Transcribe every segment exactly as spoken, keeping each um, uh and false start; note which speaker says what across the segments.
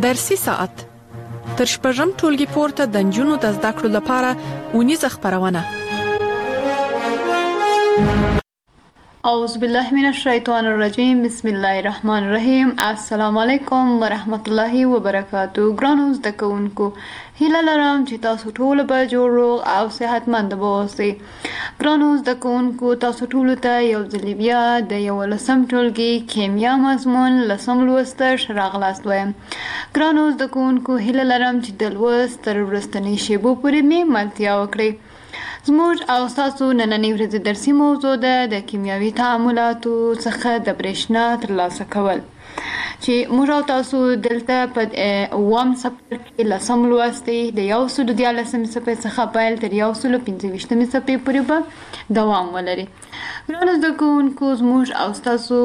Speaker 1: درسي ساعت تر شپږم ټولګي پورته د نجونو د زده کړو لپاره ونیزه خبرونه.
Speaker 2: اعوذ بالله من الشیطان الرجیم. بسم الله الرحمن الرحیم. السلام علیکم ورحمت الله وبرکاتہ. ګرانو زده کوونکو، هیله لرم چې تاسو ټول به جوړ او صحتمند اوسئ. ګرانو زده کوونکو، تاسو ټول ته یو ځل بیا د یولسم ټولګي کیمیا مضمون لسم لوست راغلاست وایم. ګرانو زده کوونکو، هیله لرم چې د لوست تر وروستنۍ شیبو پورې مې ملتیا وکړئ. زموږ او تاسو نننۍ ورځې درسي موضوع ده د کیمیاوي تعاملاتو څخه د برېښنا ترلاسه کول، چې موږ او تاسو دلته په اووم څپرکي کې لسم لوست دی. د یو سلو دیارلسمې څپرکي څخه پیل تر یو سلو پنځه ویشتمې څپرکي پورې به دوام ولري. ګرانو زده کوونکو، زموږ او تاسو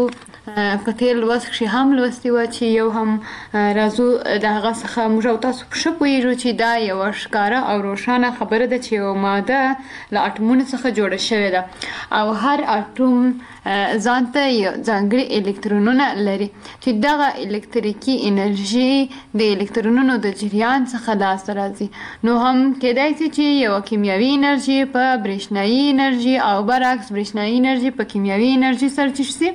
Speaker 2: په تېر لوست کښې هم لوستي وه چې یو هم راځو د هغه څخه موږ او تاسو ښه پوهېږو چې دا یوه ښکاره او روښانه خبره ده چې یوه ماده له اټومونو څخه جوړه شوې ده او هر اټوم ځان ته یو ځانګړي الکترونونه لري چې دغه الکتریکي انرژي د الکترونونو د جریان څخه لاسته راځي. نو هم کېدای شي چې یوه کیمیاوي انرژي په برېښنایي انرژي او برعکس برېښنایي انرژي په کیمیاوي انرژي سره چې شي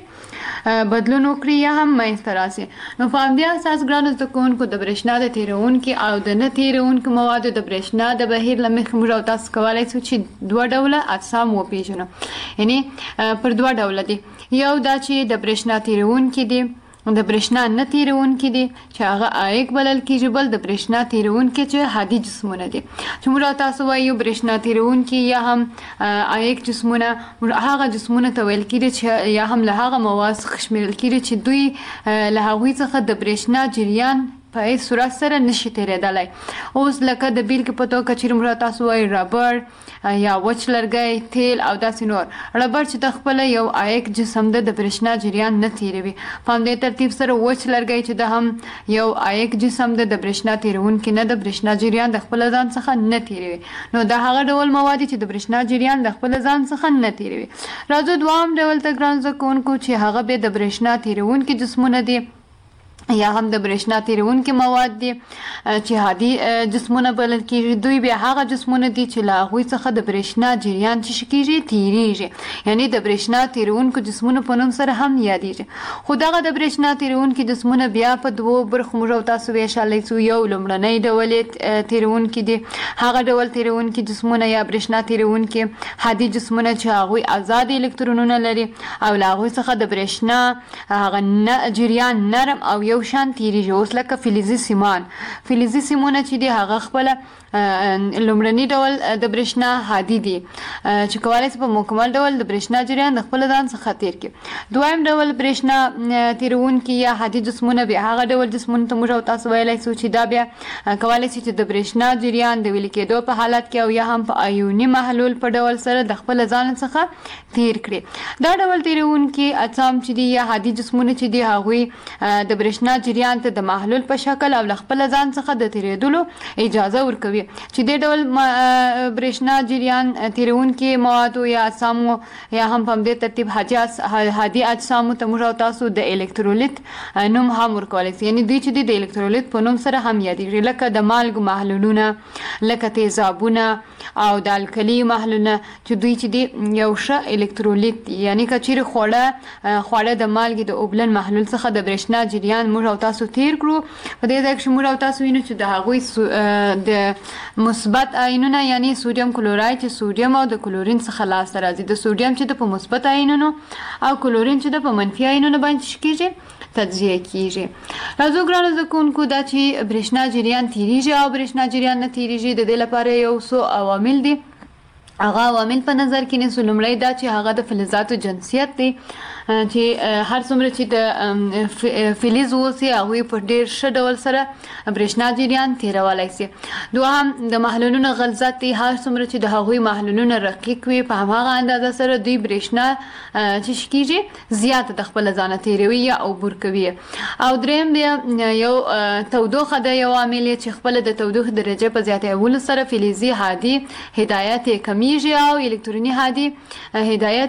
Speaker 2: بدلون وکړي یا هم منځته راسي. نو په همدې اساس ګرانو زده کوونکو، د برېښنا د تېروونکي او د نه تېروونکو موادو د برېښنا د بهیر له مخې موږ او تاسو کولی شو چې دوه ډوله اجسام وپېژنو. یعنې پر دوه ډوله دي. یو دا چې د برېښنا تېروونکي دي، د برېښنا نه تېروونکي دي چې هغه عایق بلل کېږي. بل د برېښنا تېروونکي چې هادي جسمونه دي، چې موږ او تاسو وایو برېښنا تېروونکي یا هم عایق جسمونه هغه جسمونه ته ویل کېږي چې یا هم له هغه مواد څخه شمیرل کېږي چې دوی له هغوی څخه د برېښنا جریان په هیڅ صورت سره نشي تېرېدلی. اوس لکه د بیلګې په توګه چېرې موږ تاسو وایو ربړ یا وچ لرګی، تیل او داسې نور. ربړ چې د خپله یو عایق جسم ده، د برېښنا جریان نه تېروي. په همدې ترتیب سره وچ لرګی چې ده هم یو عایق جسم ده، د برېښنا تېروونکی نه، د برېښنا جریان د خپله ځان څخه نه تېروي. نو دا هغه ډول مواد دي چې د برېښنا جریان د خپله ځان څخه نه تېروي. راځو دوام ډول ته ګرانو زده کوونکو چې هغه بیا د برېښنا تېروونکي جسمونه دي یا هم د برېښنا تېروونکي مواد دي چې هادي جسمونه بلل کېږي. دوی بیا هغه جسمونه دي چې له هغوی څخه د برېښنا جریان چې څه کېږي تېرېږي، یعنې د برېښنا تېروونکو جسمونو په نوم سره هم یادېږي. خو دغه د برېښنا تېروونکي جسمونه بیا په دوو برخو موږ او تاسو ویشلی شو. یو لومړنی ډول یې تېروونکي دي، هغه ډول تېروونکي جسمونه یا برېښنا تېروونکي هادي جسمونه چې هغوی ازاد الکترونونه لري او له هغوی څخه د برېښنا هغه جریان نرم او یو شان تیریږي. اوس لکه فلزي سیمان فلزي سیمونه چې دي هغه خپله لومړني ډول د برېښنا هادي دي چې کولی شي په مکمل ډول د برېښنا جریان د خپله ځان څخه تېر کړي. دویم ډول برېښنا تېروونکي یا هادي جسمونه بیا هغه ډول جسمونو ته موږ او تاسو ویلی شو چې دا بیا کولی شي چې د برېښنا جریان د ویلې کېدو په حالت کې او یا هم په ایوني محلول په ډول سره د خپله ځان څخه تېر کړي. دا ډول تېروونکي اجسام چې دي یا هادي جسمونه چې دي هغوی د برېښنا جریان ته د محلول په شکل او له خپله ځان څخه د تېرېدلو اجازه ورکوي، چې دې ډول برېښنا جریان تېروونکي موادو یا اجسامو یا هم په همدې ترتیب هادي اجسامو ته موږ او تاسو د الکترولیت نوم هم ورکولی شي. یعنې دوی چې دي د الکترولیت په نوم سره هم یادېږي، لکه د مالګو محلولونه، لکه تیزابونه او د الکلي محلولونه چې دوی چې دي یو ښه الکترولیت دي. یعنې که چیرې خواړه خواړه د مالګې د اوبلن محلول څخه د برېښنا جریان موږ او تاسو تېر کړو، په دې ځای کښې موږ او تاسو وینو چې د هغوی د مثبت آیونونه یعنې سوډیم کلوراید چې سوډیم او د کلورین څخه لاسته راځي، د سوډیم چې د په مثبت آیونونو او کلورین چې د په منفي آیونونو باندې څه کېږي تجزیه کېږي. راځو ګرانو زده کوونکو، دا چې برېښنا جریان تېرېږي او برېښنا جریان نه تېرېږي د دې لپاره یو څو عوامل دي. هغه عوامل په نظر کې نیسو. لومړی دا چې هغه د فلزاتو جنسیت دی، چې هر څومره چې د فلز اوسي هغوی په ډېر ښه ډول سره برېښنا جریان تېرولی شي. دوهم د محلولونو غلظت دی، هر څومره چې د هغوی محلولونه رقیق وي په هماغه اندازه سره دوی برېښنا چې څه کېږي زیاته د خپله ځانه تېروي یا عبور کوي. او درېیم بیا یو تودوخه ده، یو عامل یې چې خپله د تودوخې درجې په زیاتولو سره فلزي هادي هدایت یې کمیږي او الکتروني هادي هدایت یې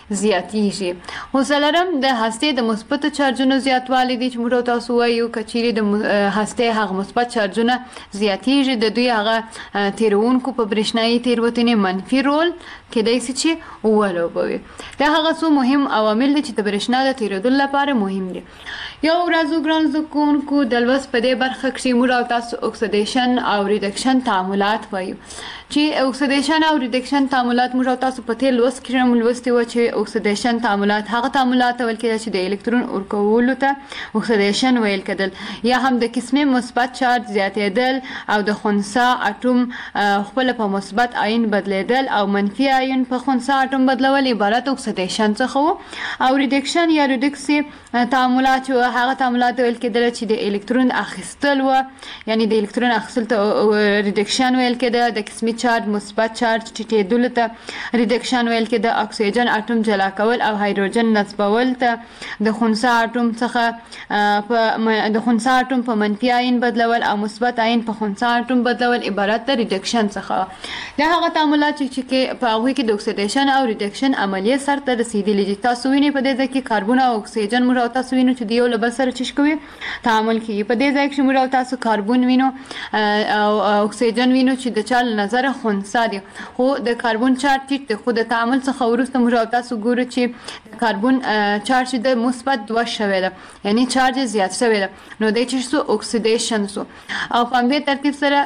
Speaker 2: زیاتیږي. خو څلورم د هستې د مثبت چارجونو زیاتوالی دی چې موږ تاسو وایو کچېرې د هستې هغه مثبت چارجونه زیاتیږي د دوی هغه تیرونکو په برېښنایي تیروتنې منفي رول کېدای شي چې ولوبوي. دا هغه څو مهم عوامل دي چې د برېښنا د تیرېدلو لپاره مهم دي. یو ورځ ګران زده کوونکو د لوست په دې برخه کې موږ او تاسو اکسیډیشن او ریډکشن تعاملات وایو چې اکسیډیشن او ریډکشن تعاملات موږ او تاسو په تیر لوست کې هم لوستي و چې اکسیډیشن تعاملات هغه تعاملات ویل کېږي چې د الکترون ورکولو ته اکسیډیشن ویل کېدل یا هم د قسمي مثبت چارج زیاتېدل او د خنثی اټوم خپل په مثبت آیون بدلیدل او منفي آیون په خنثی اټوم بدلول عبارت اکسیډیشن څخه وو. او ریډکشن یا ریډکسي تعاملات هغه تعاملات ویل کېدل چې د الکترون اخیستل و یعنی د الکترون اخیستل ته ریډکشن ویل کېده. د قسمي چارج مثبت چارج ټیټېدلو ته ریډکشن ویل کېده. اکسیجن اټوم جلا کول او هایدروجن نصبول ته د خنثی اټوم څخه په د خنثی اټوم په منفي آیون بدلول او مثبت آیون په خنثی اټوم بدلول عبارت د ریډکشن څخه. دا هغه تعاملات چې په هغوی کې د اکسیډیشن او ریډکشن عملیه سرته رسېدلي دي. تاسو وینئ په دې ځای کې کاربن او اکسیجن موږ او تاسو وینو چې د یو له بل سره څه کوي تعامل کوي. په دې ځای کې موږ او تاسو کاربن وینو او اکسیجن وینو چې د چا له نظره خنثی دي خو د کاربن چارج ټیټ دی. خو د تعامل څخه وروسته موږ او تاسو ګورو چې د کاربن چارج د مثبت دوه شوی ده یعنی چارج زیات شوی ده نو دی چې سو اکسیډیشن سو او په همدې ترتیب سره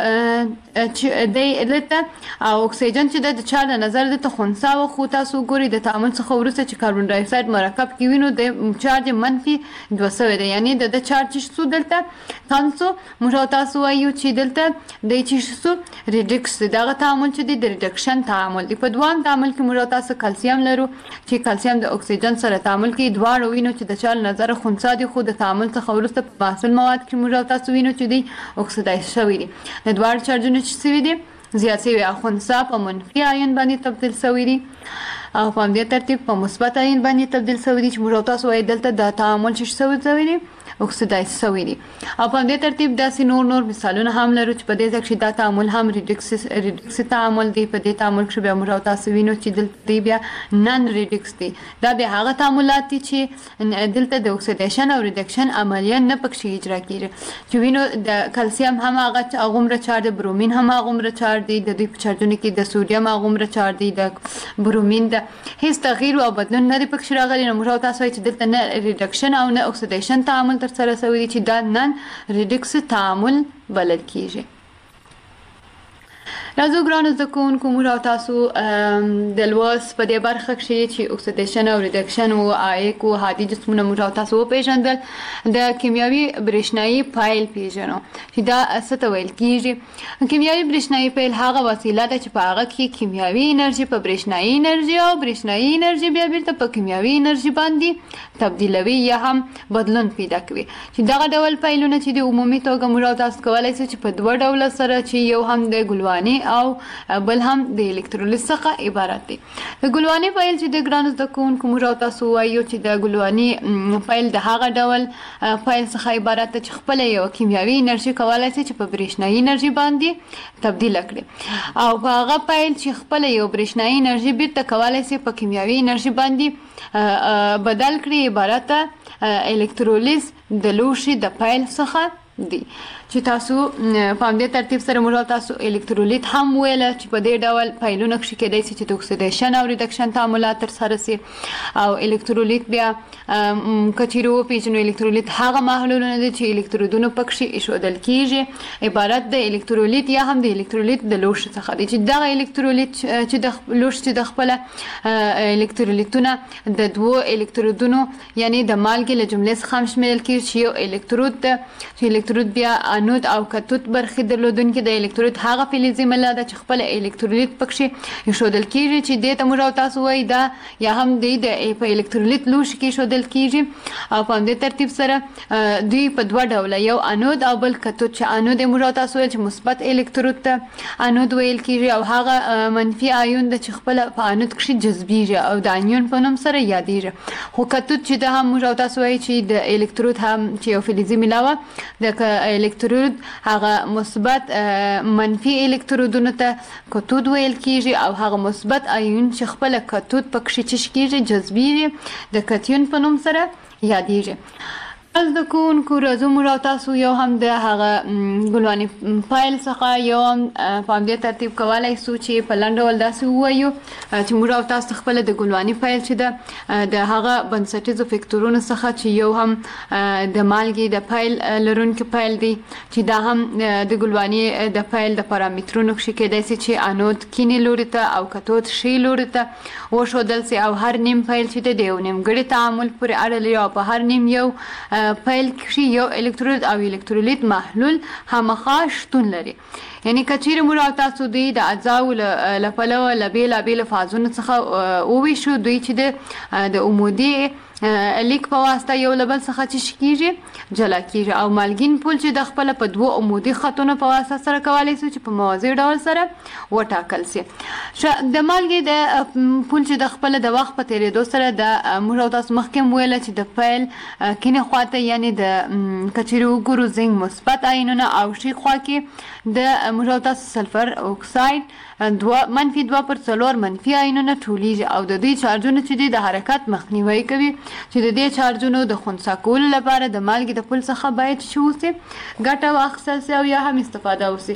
Speaker 2: د د لته او اکسیجن چې د چا له نظر د خنثی و خو تاسو ګورئ د تعامل څخه وروسته چې کاربن ډای اکساید مرکب کې وینو د چارج منفي دوه سوی ده یعنی د د چارج سو دلته کم سو. موږ تاسو وایو چې دلته د چې سو ریډکس دغه تعامل چې د ریډکشن تعامل دی. په دوام تعامل کې موږ تاسو کلسیم لرو چې کلسیم د اکسیجن سره تعامل کوي. دواړه وینو چې د چا له نظر خنثی دي خو د تعامل څخه وروسته په محصول مواد کې موږ تاسو وینو چې دی اکسیدایز شوی دي. د دواړو چارجونو چې شوي دي زیات شوي او خنثی په منفي آیون باندې تبدیل شوی دي او په همدې ترتیب په مثبت آیون باندې تبدیل شوی دي چې موږ تاسو وایي دلته د تعامل چې شوی دی اکسیدایز شوی دي. او په همدې ترتیب داسې نور نور مثالونه هم لرو چې په دې ځای کې دا تعامل هم ریډکس ریډکس تعامل دی. په دې تعامل کې بیا موږ تاسو وینو چې دلته دی بیا نن ریډکس دی. دا بیا هغه تعاملات دي چې دلته د اکسیډیشن او ریډکشن عملیه نه پکې اجرا کیږي. چې وینو د کلسیم هم هغه هغومره چارج دی، برومین هم هغومره چارج دی، د دوی په چارجونو کې د سوډیم هغومره چارج دی، د برومین د هیڅ تغییر او بدلون نه دی پکې راغلی. نو موږ تاسو وایي چې دلته نه ریډکشن او نه اکسیډیشن تعامل سره سوي دي چې دا نن ریډکس تعامل بلل کیږي. راځو ګرانو زده کوونکو موږ او تاسو د لوست په دې برخه کې چې اکسیډیشن او ریډکشن او عایق او هادي جسمونه موږ او تاسو وپېژندل. د کیمیاوي برېښنایي فایل پیژنو چې دا څه ته ویل کیږي. کیمیاوي برېښنایي فایل هغه وسیله ده چې په هغه کې کیمیاوي انرژي په برېښنایي انرژي او برېښنایي انرژي بیا بیرته په کیمیاوي انرژي باندې تبدیلوي یا هم بدلون پیدا کوي. چې دغه ډول فایلونه چې د عمومي توګه موږ او تاسو کولای شو چې په دوه ډول سره چې یو هم د ګلواني او بل هم د الکترولیت څخه عبارت دی. د ګلواني فایل چې د ګرانو زده کوونکو موږ او تاسو وایو چې د ګلواني فایل د هغه ډول فایل څخه عبارت دی چې خپله یو کیمیاوي انرژي کولای شي چې په برېښنایي انرژي باندې تبدیل کړي او په هغه فایل چې خپله یو برېښنایي انرژي بیرته کولای شي په کیمیاوي انرژي باندې بدل کړي عبارت الکترولیز د لوښي د فایل څخه دی. چې تاسو په همدې ترتیب سره موږ تاسو الکترولیت هم ویل چې په دې ډول فایلونو کې کېدای شي چې د اکسیډیشن او ریډکشن تعاملات ترسره شي. او الکترولیت بیا کچېرې وپېژنو الکترولیت هغه محلولونه دي چې الکترودونه پکې ایښودل کېږي عبارت د الکترولیت یا هم د الکترولیت د لوښي څخه دی. چې دغه الکترولیت چې د لوښي چې د خپله الکترولیتونه د دوو الکترودونو یعنی د مالګې له جملې څخه هم شمیرل کېږي چې یو الکترود ده چې الکترود بیا انود او کتود برخې درلودونکي د الکترولیت هغه فلزي ماده ده چې خپل الکترولیت پکې ایښودل کېږي چې دې ته موږ او تاسو وایي دا یا هم دی د په الکترولیت لوښي کې ایښودل کېږي. او په همدې ترتیب سره دوی په دوه ډوله یو انود او بل کتود چې انود موږ او تاسو وایي چې مثبت الکترود ته انود ویل کېږي او هغه منفي آیون ده چې خپل په انود کې جذبیږي او د انیون په نوم سره یادېږي. خو کتود چې ده هم موږ او تاسو وایي چې د الکترود هم چې یو فلزي میلاوه د الکترود هغه مثبت منفي الکترودونو ته کتود ویل کیږي او هغه مثبت آیون چې خپل کتود پکې چش کیږي جذبیږي د کتیون په نوم سره یادیږي. از د کوونکو راځو موږ تاسو یو هم د هغه ګلواني فایل څخه یو هم په همدې ترتیب کولی سو چې په لنډ ډول داسې ووایو چې موږ تاسو خپل د ګلواني فایل چې ده د هغه بنسټیزو فکتورونو څخه چې یو هم د مالګې د فایل لرونکي فایل دی چې دا هم د ګلواني د فایل د پارامترونو کې کېدای شي چې انود کینې لوري ته او کتود شی لوري ته وښودل سي او هر نیم فایل چې د یو نیمګړي تعامل پورې اړه لري او په هر نیم یو فایل کې یو الکترود او الکترولیت محلول همخا شتون لري. یعنی کچیر موږ تاسو دوی د اجزاو له پلوه له بیلابیلو فازونو څخه وویشو دوی چې د عمودي لیک په واسطه یو له بل څخه چې کیږي جلا کیږي او مالګین پول چې د خپل په دوه عمودي خطونو په واسطه سره کولی شي چې په موازي ډول سره وټاکل شي. د مالګې د پول چې د خپل د وخت په تیریدو سره د موږ تاسو مخکې ویل چې د فایل کینه خواته یعنی د کچیر وګورو زنګ مثبت آیونونه او شي خوا کې د موږ تاسو سلفر اکساید دوه منفي دوه پر څلور منفي آیونونه ټولیږي او د دوی چارجونه چې د حرکت مخنیوي کوي چې د دې چارجونو د خنثی کولو لپاره د مالګې د پول څخه باید شو سي ګټه واخیستل سي او یا هم استفاده وسي.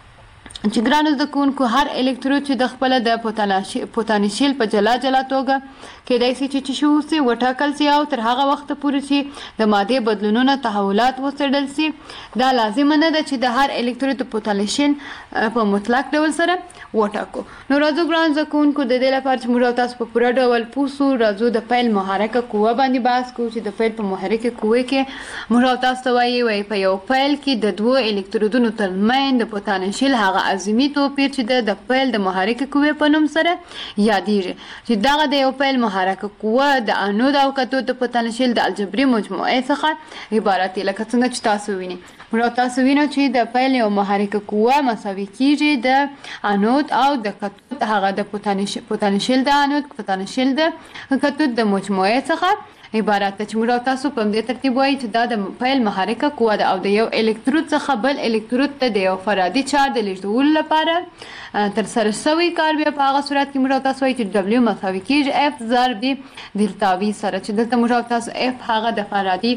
Speaker 2: چې ګرانو زده کوونکو هر الکترود چې د خپل د پوتانشیل په جلا جلا توګه کېدای شي چې شو سي وټاکل سي او تر هغه وخت پورې چې د ماده بدلونونو تحولات وڅېړل سي. دا لازم نه ده چې د هر الکترود د پوتانشیل په مطلق ډول سره وټاکو. نو راځو ګرانو زده کوونکو د دې لپاره چې موږ تاسو په پوره ډول پوسو راځو د فایل محرکه قوه باندې بحث کوو چې د فایل په محرکه قوه کې موږ تاسو وایي وایي په یو فایل کې د دوه الکترودونو ترمنځ د پوتانشیل هغه عظیمي توپیر چې د فایل د محرکه قوه په نوم سره یادیږي چې دغه د یو فایل محرکه قوه د انود او کتود د پوتانشیل د الجبري مجموعه څخه عبارت دی. لکه څنګه چې تاسو وینئ موږ تاسو وینئ چې د فایل یو محرکه قوه مساوي کیږي د انود او د کتود هغه د پوتانشیل د انود پوتانشیل د کتود د مجموعه څخه عبارت ده چې موږ تاسو په دې ترتیب وایي چې دا د فایل محرکه قوه ده او د یو الکترود څخه بل الکترود ته د یو فرادي چارج د لیږدولو لپاره تر سره شوی کار بیا په هغه صورت کې موږ تاسو وایي چې دبلیو مساوي کیږي اف ضرب دی دلتا وی سره چې دلته موږ تاسو اف هغه د فرادي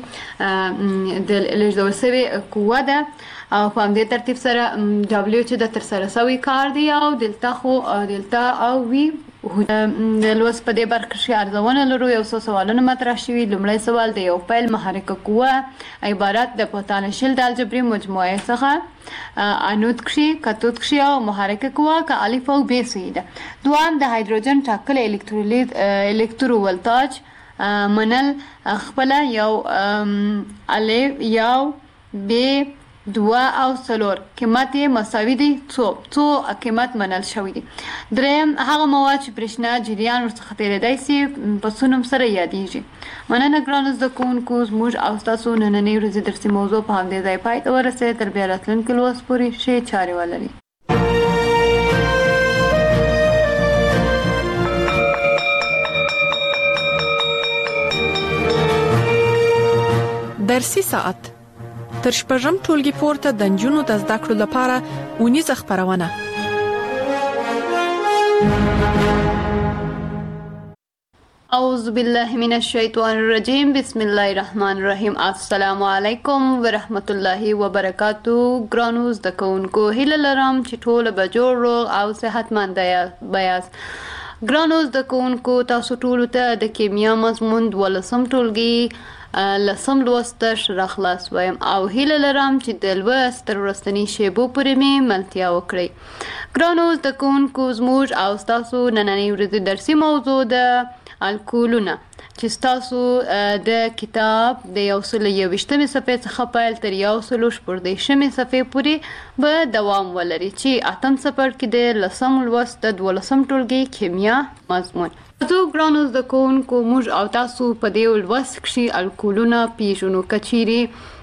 Speaker 2: د لیږدول شوی قوه ده او په دې ترتیب سره دبلیو چې د تر سره شوی کار دی او دلتا خو دلتا او وی د لوس په دې برخه کې ارزونه لرو. یو څو سوالونه مطرح شوي. لومړی سوال د یو فایل محرکه قوه عبارت د پوتانشیل د الجبري مجموعه څخه انود کښي کتود کښي او محرکه قوه که الف او ب سي ده. دوام د هایدروجن ټاکل الکترولیت الکترو ولتاج منل خپل یو الف یو ب دوه او څلور قیمت یې مساوي دي څو څو قیمت منل شوی دي. دریم هغه مواد چې برېښنا جریان ورڅخه تېرېدی سي په څو نوم سره یادیږي. مننه ګرانو زده کوونکو زموږ او ستاسو نننۍ ورځې درسي موضوع په همدې ځای پای ته ورسېده. تر بیا راتلونکي لوست پورې ښې چارې ولرئ.
Speaker 1: درسي ساعت تر شپږم ټولګي پورته د نجونو د زده کړو لپاره ونیزه خبرونه.
Speaker 2: اعوذ بالله من الشیطان الرجیم بسم الله الرحمن الرحیم. السلام علیکم ورحمت الله وبرکاتو. ګرانو زده کوونکو هیله لرم چې ټول به جوړ روغ او صحتمند یاست. ګرانو زده کوونکو تاسو ټول ته د کیمیا مضمون دولسم ټولګي لسم لوست را خلاص وایم او هیله لرم چې د لوست تر وروستنۍ شیبو پورې مې ملتیا وکړئ. ګرانو زده کوونکو زموږ او ستاسو نننۍ ورځې درسي موضوع ده الکولونه چې ستاسو د کتاب د یو سل یوویشتمې صفحې څخه پیل تر یو سل شپږدېرشمې صفحې پورې به دوام ولري چې اتم څپرکي د لسم لوست د دولسم ټولګي کیمیا مضمون. زه ګرانو زده کوونکو موږ او تاسو په دې لوست کښې الکولونه پیژنو. که چیرې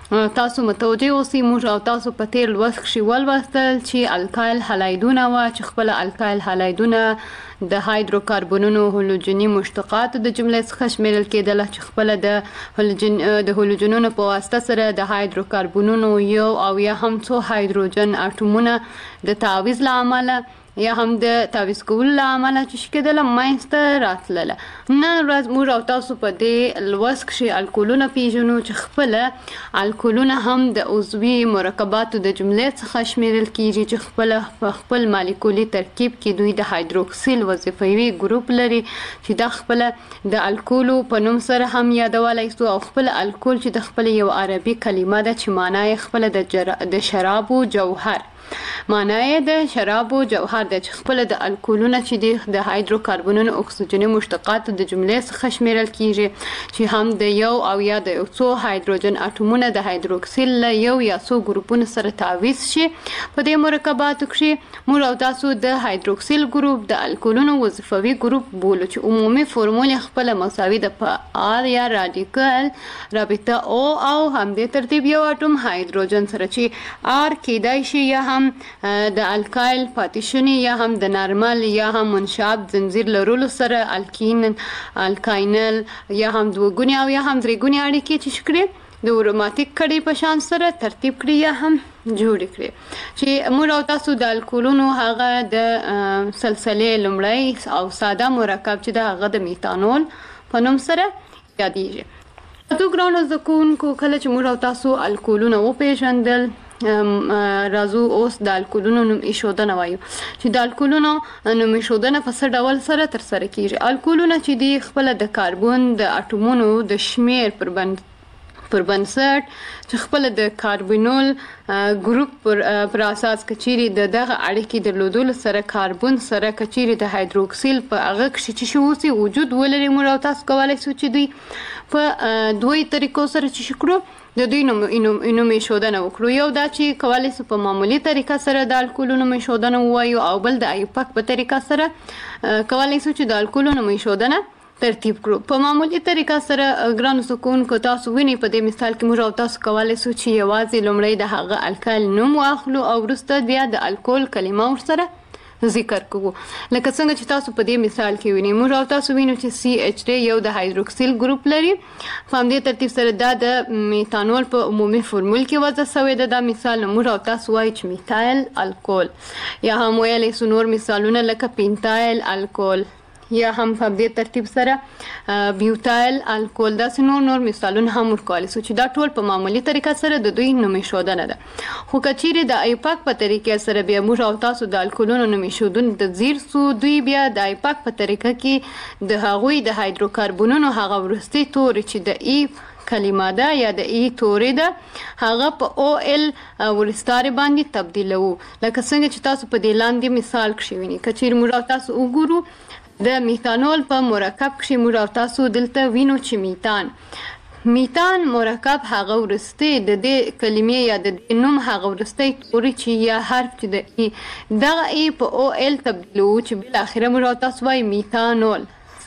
Speaker 2: تاسو متوجه اوسئ. موږ او تاسو په تیر لوست کښې ولوستل چې الکایل هالایدونه وه چې خپله الکایل هالایدونه د هایدروکاربنونو هالوجني مشتقاتو د جملې څخه شمیرل کېدله چې خپله د هالوجن د هالوجنونو په واسطه سره د هایدروکاربنونو یو او یا هم څو هایدروجن اټومونه د تعویض له امله یا هم د تعویض کولو له امله چې څه کېدله منځته راتلله. نن ورځ موږ او تاسو په دې لوست کښې الکولونه پیژنو چې خپله الکولونه هم د عضوي مرکباتو د جملې څخه شمیرل کېږي چې خپله په خپل مالیکولي ترکیب کې دوی د هایدروکسیل وظیفوي ګروپ لري چې دا خپله د الکولو په نوم سره هم یادولی سو او خپل الکول چې د خپل یو عربي کلمه ده چې معنا یې خپله د, جر... د شرابو جوهر معنا یې د شرابو جوهر ده چې خپله د الکولونه چې دي د هایدروکاربنونو اکسیجني مشتقاتو د جملې څخه شمیرل کېږي چې هم د یو او یا د یو څو هایدروجن اټومونه د هایدروکسیل له یو یا څو ګروپونو سره تعویض شي. په دې مرکباتو کښې موږ او تاسو د هایدروکسیل ګروپ د الکولونو وظیفوي ګروپ بولو چې عمومي فورمول یې خپله مساوي ده په آر یا راډیکل رابطه او او همدې ترتیب یو اټوم هایدروجن سره چې آر کیدای شي یا هم د الکایل پاتې یا هم د نارمل یا هم منشعب زنځیر لرلو سره الکین الکاینل یا هم دوه ګونې او یا هم درې ګونې اړیکې چې کړي د اروماتیک کړي په شان سره ترتیب کړي یا هم جوړ کړي چې موږ او تاسو د الکولونو هغه د سلسلې لومړی او ساده مرکب چې د هغه د میتانول په نوم سره یادیږي. تو ګرانو زده کوونکو کله چې موږ او تاسو الکولونه وپېژندل راځو اوس د الکولونو نوم ایښودنه وایو چې د الکولونو نوم ایښودنه په څه ډول سره ترسره کېږي. الکولونه چې دي خپله د کاربن د اټومونو د شمیر پر بند پر بنسټ چې خپله د کاربنول ګروپ پر, پر اساس کچيري د دغه اړیکې درلودلو سره کاربن سره کچيري د هایدروکسیل په هغه کښې چې شوسي وجود ولري موږ او تاسو کولی سو چې دوی په دوی طریقو سره چې کړو د دوی نوم نوم ایښودنه وکړو. یو دا چې کولی سو په معمولي طریقه سره د الکولونو نوم ایښودنه ووایو او بل د ایوپک په طریقه سره کولی سو چې د الکولونو نوم ایښودنه ترتیب کړو. په معمولي طریقه سره ګرانو زده کوونکو تاسو وینئ په دې مثال کې موږ او تاسو کولی سو چې یوازې لومړی د هغه الکایل نوم واخلو او وروسته بیا د الکول کلمه ورسره ذکر کوو. لکه څنګه چې تاسو په دې مثال کې وینئ موږ او تاسو وینو چې سی ایچ دی یو د هایدروکسیل ګروپ لري. په همدې ترتیب سره دا د میتانول په عمومي فورمول کې وضع سوی ده. دا مثال موږ او تاسو وایو چې میتایل الکول یا هم ویلی سو نور مثالونه لکه پینتایل الکول یا هم په دې ترتیب سره بیوتایل الکول داسې نور نور مثالونه هم ورکولی سو چې دا ټول په معمولي طریقه سره د دوی نوم ایښودنه ده. خو که چیرې د ایپاک په طریقې سره بیا موږ او تاسو د الکولونو نوم ایښودنې ته ځیر سو دوی بیا د ایپاک په طریقه کې د هغوی د هایدروکاربنونو هغه وروستي توري چې د ای کلمه ده یا د ای تورې ده هغه په او ال ورستارې باندې تبدیلوو. لکه څنګه چې تاسو په دې لاندې مثال کښې وینئ. که چیرې موږ او تاسو وګورو د میتانول په مرکب کښې موږ او تاسو دلته وینو چې میتان میتان مرکب هغه وروستی د دې کلمې یا د دې نوم هغه وروستی توري چې یا حرف چې د ای دغه ای په او ال تبدیلوو چې بالاخره موږ او تاسو وایو میتانول.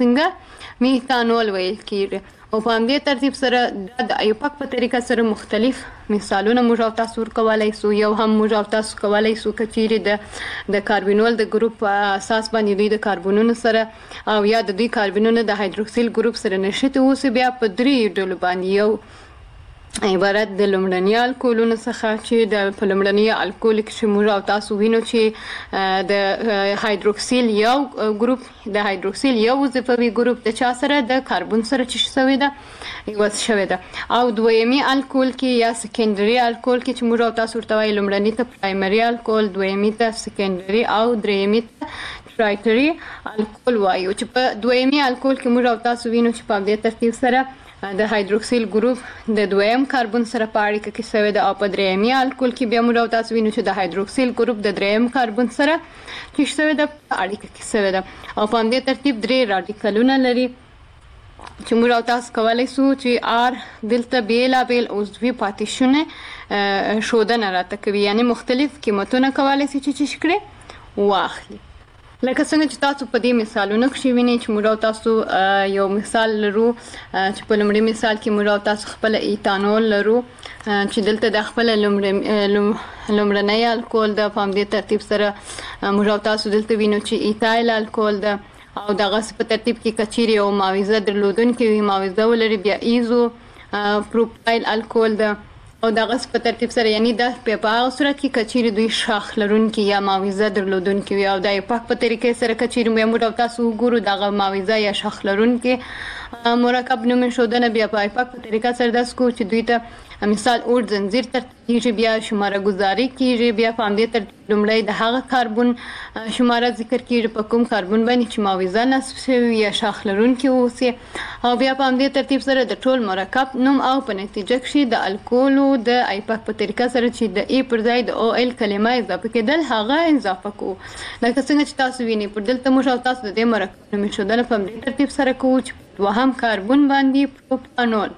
Speaker 2: څنګه میتانول ویل کېږي. او په همدې ترتیب سره د ایوپک په طریقه سره مختلف مثالونه موږ او تاسو ورکولی سو. یو هم موږ او تاسو کولی سو که چیرې د د کاربنول د ګروپ په اساس باندې دوی د کاربنونو سره او یا د دوی کاربنونو د هایدروکسیل ګروپ سره نښتي اوسي بیا په درې ډلو باندې یو عبارت د لومړني الکولونو څخه چې د په لومړني الکول کې موږ او تاسو وینو چې د هایدروکسیل یو ګروپ د هایدروکسیل یو وظیفوي ګروپ د چا سره د کاربن سره چې شوی ده یوز شوی ده. او دویمي الکول کې یا سیکنډري الکول کې چې موږ او تاسو ورته وایو لومړني ته پرایمري الکول دویمي ته سیکنډري او دریمي ته ټرایټري الکول وایو. چې په دویمي الکول کې موږ او تاسو وینو چې په دې ترتیب سره د هایدروکسیل ګروپ د دویم کاربن سره په اړیکه کې شوی ده او په درېیمي الکول کې بیا موږ او تاسو وینو چې د هایدروکسیل ګروپ د درېیم کاربن سره چې شوی ده په اړیکه کې شوی ده او په همدې ترتیب درې راډیکلونه لري چې موږ او تاسو کولی سو چې آر دلته بېلابېل عضوي پاتې شونې ښودنه راته کوي. یعنې مختلف قیمتونه کولی سي چې چې کړي واخلي. لکه څنګه چې تاسو په دې مثالونو کښې وینئ چې موږ او تاسو یو مثال لرو چې په لومړي مثال کې موږ او تاسو خپله ایتانول لرو چې دلته د خپل لومړنی الکول د په همدې ترتیب سره موږ او تاسو دلته وینو چې ایتایل الکول ده او دغه په ترتیب کې کچيري او معاوضه درلودونکې وي معاوضه ولري بیا ایزو پروپایل الکول ده او دغه په ترتیب سره یعنی د په هغه صورت کې کچيري دوی شاخ لرونکي یا معاوضه درلودونکي وي او د ایپاک په طریقې سره کچيري موږ او تاسو وګورو دغه معاوضه یا شاخ لرونکي مرکب نوم شودنه بیا په ایپاک په طریقه سره داس کو چې دوی ته مثال اور زنجیر ترتیب بیا شماره گزاري کیږي بیا په همدې ترتیب لومړی د هغه کاربن شماره ذکر کیږي په کوم کاربن باندې چې معاوضه نصب شوی یا شاخ لرونکي اوسي او بیا په همدې ترتیب سره د ټول مرکب نوم او په نتیجه کې د الکولو د ایپاک په طریقه سره چې د ای پر ځای د او ال کلمه اضافه کېدل هغه اضافه کو لکه څنګه چې تاسو وینئ پر دلته موږ او تاسو د دې مرکب نوم شودنه په همدې ترتیب سره کوو چې دوهم کاربن باندې پروپانول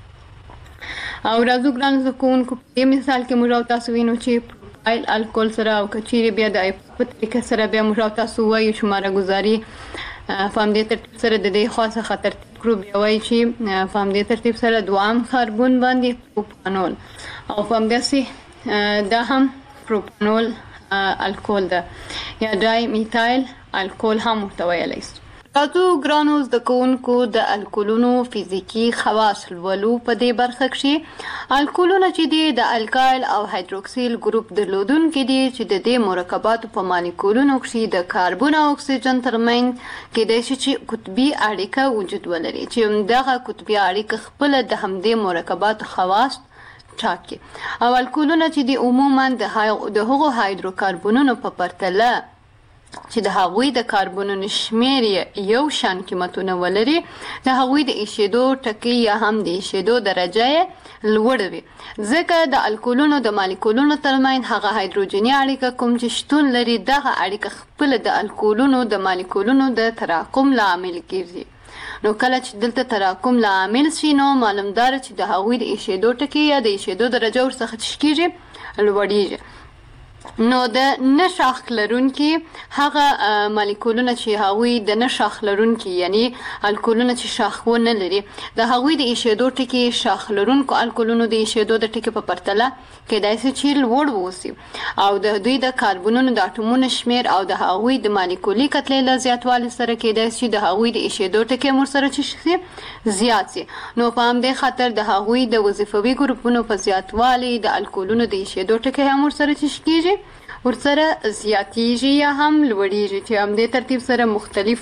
Speaker 2: او راځو ګرانو زده کوونکو په دې مثال کې موږ او تاسو وینو چې پروپایل الکول سره او کچيري بیا د په طریقه سره بیا موږ او تاسو وایو شماره گزاري په همدې ترتیب سره د دې خاصه خطر ترتیب بیا وایي چې په همدې ترتیب سره دوام کاربن باندې پروپانول او په همداسې دا هم پروپانول الکول ده یا ډای میتایل الکول هم ورته ویلی شو. راځو ګرانو زده کوونکو د الکولونو فزیکی خواص لولو په دې برخه کې. الکولونه چې دي د الکایل او هایدروکسیل ګروپ درلودونکي دي چې د دې مرکباتو په مالیکولونو کې د کاربن او اکسیجن ترمنځ کېدای شي چې قطبي اړیکه وجود ولري چې دغه قطبي اړیکه خپل د همدې مرکباتو خواص ټاکي او الکولونه چې دي عموما د هغو هایدروکاربنونو په پرتله چې د هغوی د کاربنونو شمیر یو شان قیمتونه ولري د هغوی د ایشېدو ټکي یا هم د ایشېدو درجه لوړ وي ځکه د الکولونو د مالیکولونو ترمنځ هغه هایدروجني اړیکه کوم چې شتون لري دغه اړیکه خپل د الکولونو د مالیکولونو د تراکم لامل کیږي. نو کله چې دلته تراکم لامل شي نو معلومدار چې د هغوی د ایشېدو ټکي یا د ایشېدو درجه ورڅخه کیږي لوړیږي. نو د نشاخ لرونکي هغه مالیکولونه چې هغوی د نشاخ لرونکي یعنی الکولونه چې شاخونه لري د هغوی د ایشېدو ټکي شاخ لرونکو الکولونو د ایشېدو د ټکي په پرتله کېدای شي چې لوړ واوسي او د دوی د کاربنونو د اټومونو شمیر او د هغوی د مالیکولي کتلې له زیاتوالي سره کېدای شي د هغوی د ایشېدو ټکي ورسره چې شي زیات شي. نو په همدې خاطر د هغوی د وظیفوي ګروپونو په زیاتوالي د الکولونو د ایشېدو ټکي هم ورسره چې کېږي ورسره زیاتیږي یا هم لوړیږي چې همدې ترتیب سره مختلف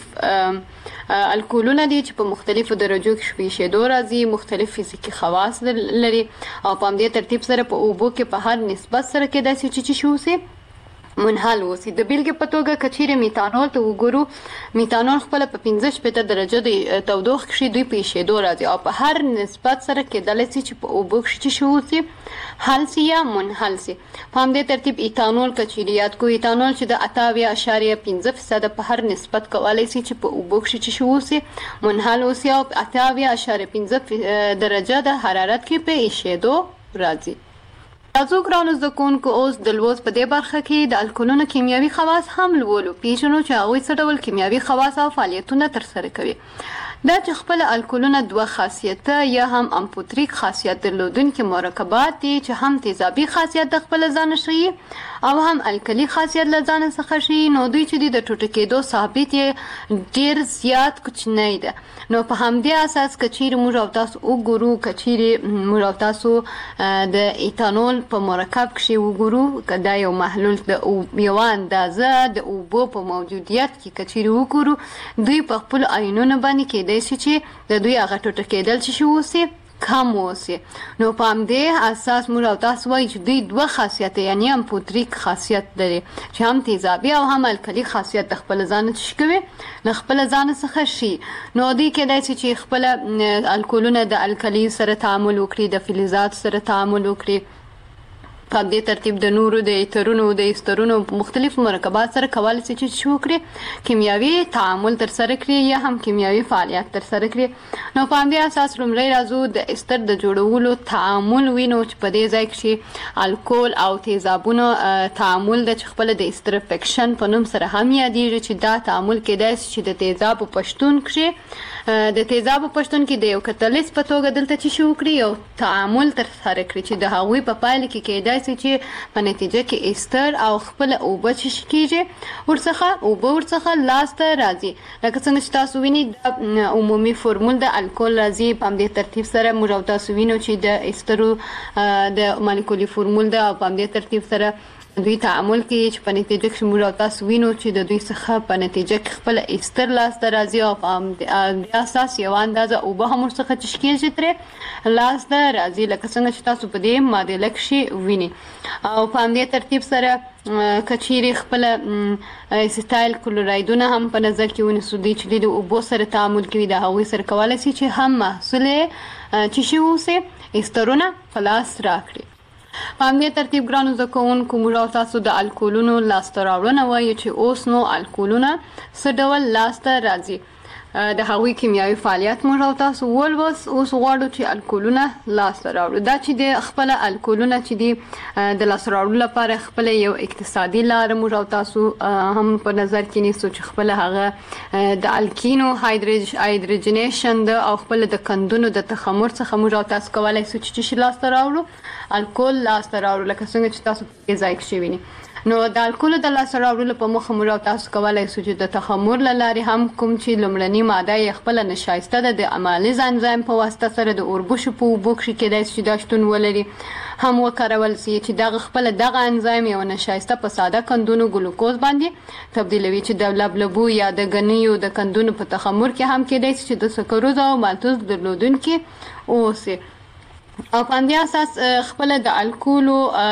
Speaker 2: الکولونه دي چې په مختلفو درجو کې شویشېدو راځي مختلف فزیکي خواص لري او په همدې ترتیب سره په اوبو کې په هر نسبت سره کېدای شي چې شي وسي منحل وسی. د بیلګې په توګه کچيري میتانول ته وګورو میتانول خپل په پنځه شپږ درجه د تودوخې کې دوی په ایشېدو راځي او په هر نسبت سره کېدای شي چې په اوبو کې شي وسي حل سي یا منحل سي. په همدې ترتیب ایتانول کچيري یاد کو ایتانول چې د اتاویا اشاریه پنځه فیصد په هر نسبت کولای شي چې په اوبو کې شي وسي منحل وسي او اتاویا اشاریه پنځه درجه د حرارت کې په ایشېدو راځي. راځو ګرانو زده کوونکو اوس د لوست په دې برخه کې د الکولونو کیمیاوي خواص هم لولو پیژنو چې هغوی څه ډول کیمیاوي خواص او فعالیتونه ترسره کوي. دا چې خپل الکولونه دوه خاصیته یا هم امپوتریک خاصیت درلودونکي مرکبات دي چې هم تیزابي خاصیت د خپل ځان شي او هم الکلي خاصیت له ځان څخه شي. نو دوی چې د ټوټه کېدو ثابت ډیر زیات کوچنی ده. نو په همدې اساس کچيري موږ او تاسو وګورو کچيري موږ او تاسو د ایتانول په مرکب کې وګورو کدا یو محلول د یو اندازه د اوبو په موجودیت کې کچيري وګورو دوی په خپل آیونونو باندې کېدای شي چې د دوی هغه ټوټه کېدل چې وسي کم وسي. نو په همدې اساس موږ او تاسو وایو چې دوی دوه خاصیت یعنی امپوتریک خاصیت لري چې هم تیزابي او هم الکلي خاصیت د خپل ځان څخه کوي له خپل ځان څخه شي. نو دوی کېدای شي چې خپل الکولونه د الکلي سره تعامل وکړي د فلزات سره تعامل وکړي په دې ترتیب د نورو د ایترونو د ایسترونو مختلف مرکبات سره کولای شي چې شو کړي کیمیاوي تعامل تر سره کړي یا هم کیمیاوي فعالیت تر سره کړي. نو په همدې اساس لومړی راځو د ایستر د جوړولو تعامل وینو چې په دې ځای کې الکول او تیزابونو تعامل د خپل د ایستر فکشن په نوم سره هم یادېږي چې دا تعامل کېدای شي چې د تیزاب پښتون کې د تیزاب پښتون کې د یو کتلیس په توګه دلته چې شو کړي یو تعامل تر سره کړي چې د هغوی په پایله کې کېدای چې په نتیجه کې ایستر او خپل اوبه چې کېږي ورڅخه اوبه ورڅخه لاسته راځي. لکه څنګه چې تاسو وینئ د عمومي فورمول د الکول راځي په همدې ترتیب سره موږ او تاسو وینو چې د ایسترو د مالیکولي فورمول ده او په همدې ترتیب سره دوی تعامل کوي چې په نتیجه کې موږ او تاسو وینو چې د دوی څخه په نتیجه کې خپل ایستر لاسته راځي او په همدې اساس یو اندازه اوبه هم ورڅخه چې کېږي ترې لاسته راځي لکه څنګه چې تاسو په دې معادله کې وینئ. او په همدې ترتیب سره کچيري خپل اسیتایل کلورایدونه هم په نظر کې ونیسو دي چې د اوبو سره تعامل کوي د هغوی سره کولای شي چې هم محصول چې شي اوسي ایسترونه په لاس راکړي. په همدې ترتیب ګرانو زده کوونکو موږ او تاسو د الکولونو لاسته راوړنه وایو چې اوس نو الکولونه څه ډول لاسته راځي د هغوی کیمیاوي فعالیت موږ او تاسو ولوس اوس غواړو چې الکولونه لاسته راوړو. دا چې د خپل الکولونه چې دي د لاسته راوړلو لپاره خپل یو اقتصادي لاره موږ او تاسو هم په نظر کې نیسو چې خپل هغه د الکینو هایدروجنیشن د او خپل د کندونو د تخمر څخه موږ او تاسو کولای شو چې لاسته راوړو الکول لاسته راوړو لکه څنګه چې تاسو په ځای کې شوی. نو د الکول د لاسته راوړلو په موخه موږ تاسو کولای شو چې د تخمر لارې هم کوم چې لومړنی ماده یې خپل نشایسته ده د امالیز انزایم په واسطه سره د اوربشو په اوبو کې کېدای شي دا شتون ولري هم وکارول شي چې دغه خپل دغه انزایم یو نشایسته په ساده کندونو ګلوکوز باندې تبدیلوي چې د لبلبو یا د غنیو د کندونو په تخمر کې هم کېدای شي چې د سکروز او مالټوز درلودونکي اوسي. او په همدې اساس خپل د الکولو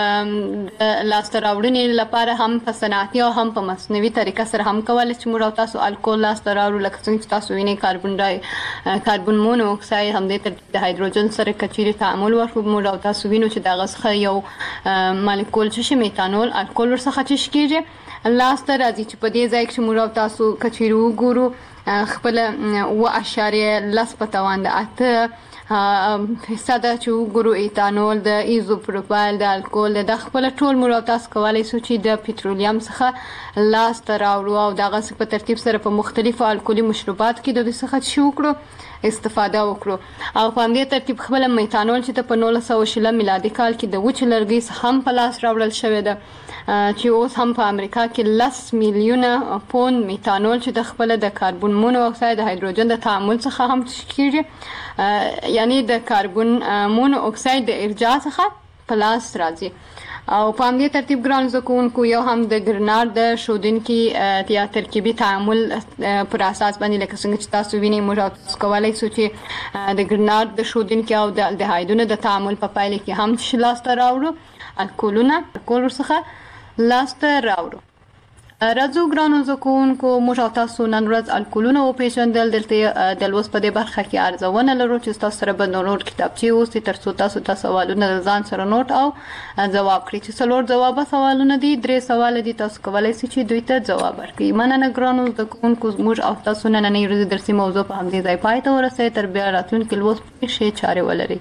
Speaker 2: لاسته راوړنې لپاره هم په صنعتي او هم په مصنوعي طریقه سره هم کولای چې موږ تاسو الکول لاسته راوړو لکه څنګه چې تاسو وینئ کاربن ډای کاربن مونو اکساید هم د هایدروجن سره کچيري تعامل وکړو موږ تاسو وینو چې دغه څخه یو مالیکول چې میتانول الکول ورڅخه چې کېږي لاسته راځي چې په دې ځای کې موږ تاسو کچيري وګورو خپل و اشاریه لس په توان د اته فیصده چې وګورو ایتانول د ایزوپروپایل د الکول د خپل ټول موږ تاسو کولای شو چې د پټرولیم څخه لاسته راوړو او دغه په ترتیب سره په مختلفو الکولي مشروبات کې د دوی څخه شو وکړو استفاده وکړو. او په همدې ترتیب خپل میتانول چې په نولس سوه شل میلادي کال کې د وچ لرګي څخه هم په لاس راوړل شوی ده چې اوس هم په امریکا کې لس میلیونه پوند میتانول چې د خپل د کاربن مونو اکساید د هایدروجن د تعامل څخه هم کېږي یعنی د کاربن مونو اکساید د ارجاع څخه په لاس راځي. او په همدې ترتیب ګران زده کوونکو یو هم د ګرنار د ښودونکي یا ترکیبي تعامل پر اساس باندې لکه څنګه چې تاسو وینئ موږ تاسو کولای شو چې د ګرنار د ښودونکي او د الډهایدونو د تعامل په پایله کې هم لاسته راوړو الکولونه الکول ورڅخه لاسته راوړو. راځو ګرانو زده کوونکو موږ تاسو نن ورځ الکولونه وپېژندل. دلته د لوست په دې برخه کې ارزونه لرو چې تاسو سره به نور کتابچې اوسي تر څو تاسو تاسو سوالونه ځان سره نوٹ او ځواب کړئ چې څلور ځواب سوالونه دي درې سوال دي تاسو کولای شئ چې دوی ته ځواب ورکړئ. مننه ګرانو زده کوونکو موږ او تاسو نننۍ ورځې درسي موضوع په همدې ځای پای ته ورسوي تر بیا راتلونکي لوست کې ښې چارې ولرئ.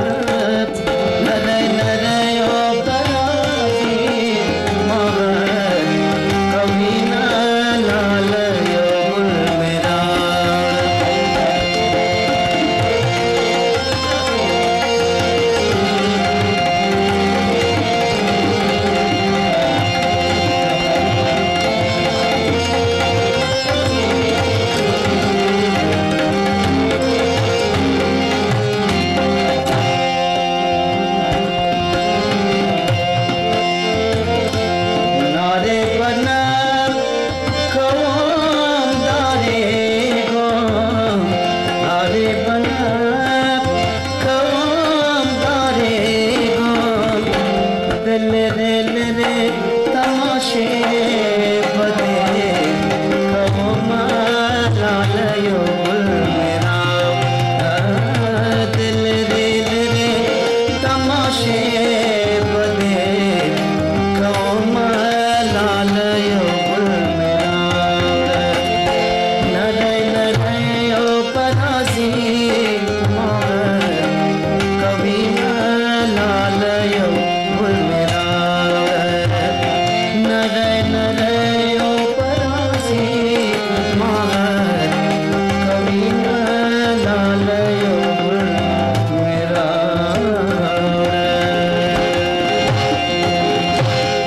Speaker 3: Nare nare o parasi magar तमाशे